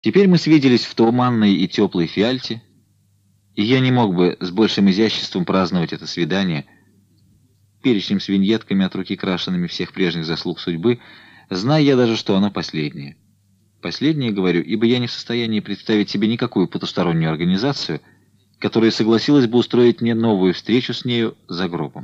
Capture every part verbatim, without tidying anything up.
Теперь мы свиделись в туманной и теплой фиальте, и я не мог бы с большим изяществом праздновать это свидание, перечнем с виньетками от руки крашенными всех прежних заслуг судьбы, зная я даже, что оно последнее. Последнее, говорю, ибо я не в состоянии представить себе никакую потустороннюю организацию, которая согласилась бы устроить мне новую встречу с нею за гробом.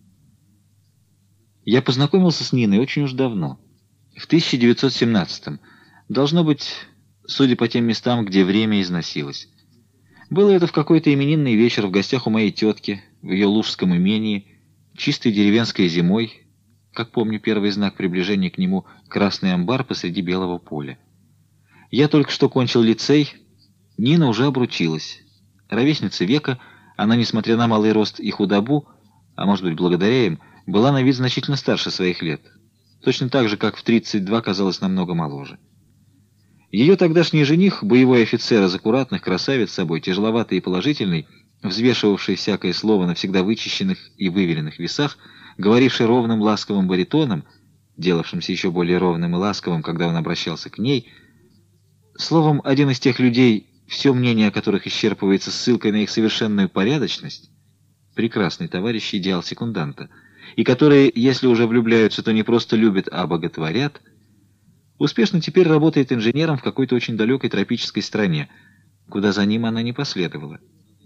Я познакомился с Ниной очень уж давно, в тысяча девятьсот семнадцатом, должно быть, судя по тем местам, где время износилось. Было это в какой-то именинный вечер в гостях у моей тетки, в ее лужском имении, чистой деревенской зимой, как помню первый знак приближения к нему, красный амбар посреди белого поля. Я только что кончил лицей, Нина уже обручилась. Ровесница века, она, несмотря на малый рост и худобу, а может быть благодаря им, была на вид значительно старше своих лет, точно так же, как в тридцать два казалась намного моложе. Ее тогдашний жених, боевой офицер из аккуратных, красавец собой, тяжеловатый и положительный, взвешивавший всякое слово на всегда вычищенных и выверенных весах, говоривший ровным ласковым баритоном, делавшимся еще более ровным и ласковым, когда он обращался к ней, словом, один из тех людей, все мнение о которых исчерпывается ссылкой на их совершенную порядочность, прекрасный товарищ, идеал секунданта, и которые, если уже влюбляются, то не просто любят, а боготворят, успешно теперь работает инженером в какой-то очень далекой тропической стране, куда за ним она не последовала.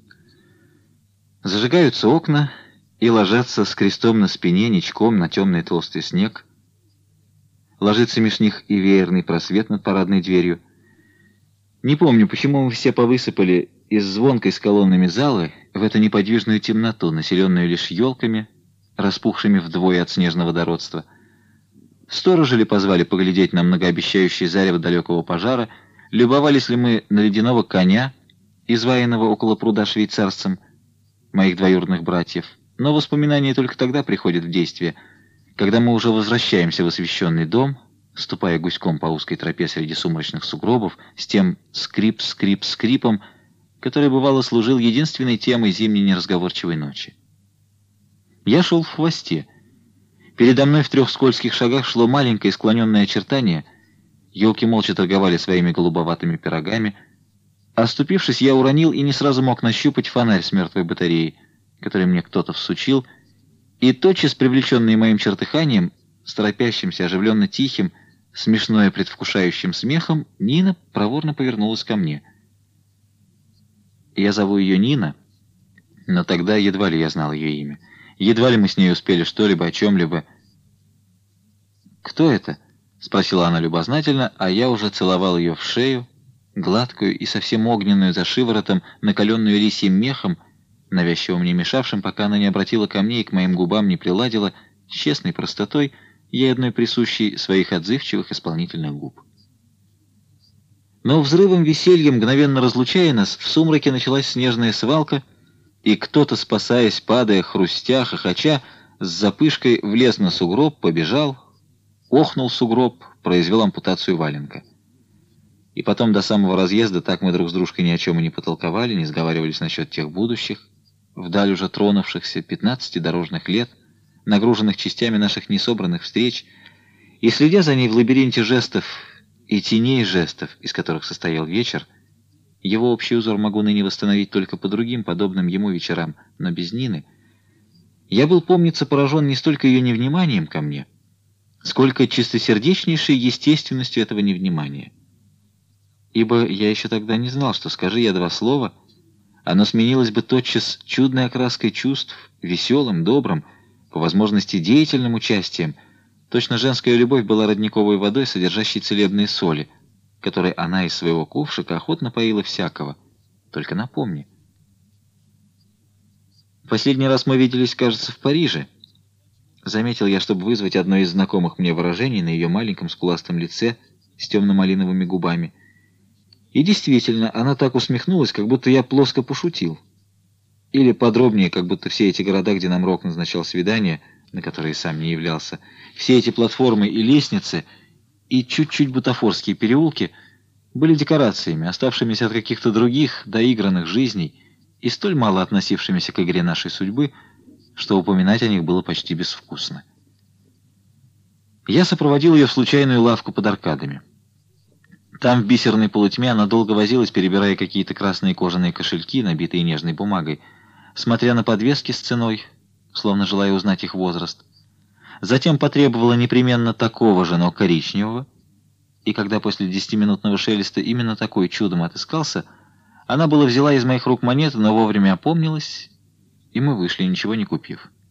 Зажигаются окна и ложатся с крестом на спине ничком на темный толстый снег. Ложится меж них и веерный просвет над парадной дверью. Не помню, почему мы все повысыпали из звонкой с колоннами залы в эту неподвижную темноту, населенную лишь елками, распухшими вдвое от снежного дородства. Сторожа ли позвали поглядеть на многообещающее зарево далекого пожара, любовались ли мы на ледяного коня, изваянного около пруда швейцарцем, моих двоюродных братьев. Но воспоминания только тогда приходят в действие, когда мы уже возвращаемся в освещенный дом, ступая гуськом по узкой тропе среди сумрачных сугробов, с тем скрип-скрип-скрипом, который, бывало, служил единственной темой зимней неразговорчивой ночи. Я шел в хвосте. Передо мной в трех скользких шагах шло маленькое склоненное очертание. Елки молча торговали своими голубоватыми пирогами. Оступившись, я уронил и не сразу мог нащупать фонарь с мертвой батареей, который мне кто-то всучил, и тотчас, привлеченный моим чертыханием, с торопящимся, оживленно тихим, смешное предвкушающим смехом, Нина проворно повернулась ко мне. Я зову ее Нина, но тогда едва ли я знал ее имя. Едва ли мы с ней успели что-либо о чем-либо. «Кто это?» — спросила она любознательно, а я уже целовал ее в шею, гладкую и совсем огненную за шиворотом, накаленную лисьим мехом, навязчиво мне мешавшим, пока она не обратила ко мне и к моим губам не приладила с честной простотой, ей одной присущей, своих отзывчивых исполнительных губ. Но взрывом веселья, мгновенно разлучая нас, в сумраке началась снежная свалка, и кто-то, спасаясь, падая, хрустя, хохоча, с запышкой влез на сугроб, побежал, охнул сугроб, произвел ампутацию валенка. И потом до самого разъезда так мы друг с дружкой ни о чем и не потолковали, не сговаривались насчет тех будущих, вдаль уже тронувшихся пятнадцати дорожных лет, нагруженных частями наших несобранных встреч, и, следя за ней в лабиринте жестов и теней жестов, из которых состоял вечер, его общий узор могу ныне восстановить только по другим, подобным ему вечерам, но без Нины, я был, помнится, поражен не столько ее невниманием ко мне, сколько чистосердечнейшей естественностью этого невнимания. Ибо я еще тогда не знал, что, скажи я два слова, оно сменилось бы тотчас чудной окраской чувств, веселым, добрым, по возможности деятельным участием. Точно женская любовь была родниковой водой, содержащей целебные соли, которой она из своего кувшика охотно поила всякого. Только напомни. Последний раз мы виделись, кажется, в Париже. Заметил я, чтобы вызвать одно из знакомых мне выражений на ее маленьком скуластом лице с темно-малиновыми губами. И действительно, она так усмехнулась, как будто я плоско пошутил. Или подробнее, как будто все эти города, где нам Рок назначал свидания, на которые сам не являлся, все эти платформы и лестницы, и чуть-чуть бутафорские переулки были декорациями, оставшимися от каких-то других доигранных жизней и столь мало относившимися к игре нашей судьбы, что упоминать о них было почти безвкусно. Я сопроводил ее в случайную лавку под аркадами. Там в бисерной полутьме она долго возилась, перебирая какие-то красные кожаные кошельки, набитые нежной бумагой, смотря на подвески с ценой, словно желая узнать их возраст. Затем потребовала непременно такого же, но коричневого, и когда после десятиминутного шелеста именно такой чудом отыскался, она было взяла из моих рук монету, но вовремя опомнилась, и мы вышли, ничего не купив.